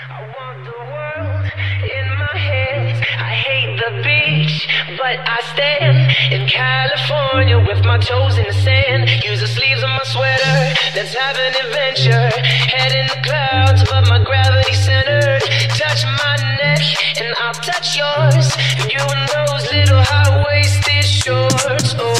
I want the world in my hands. I hate the beach, but I stand in California with my toes in the sand. Use the sleeves of my sweater, let's have an adventure. Head in the clouds, but my gravity centered. Touch my neck and I'll touch yours. You and those little high-waisted shorts.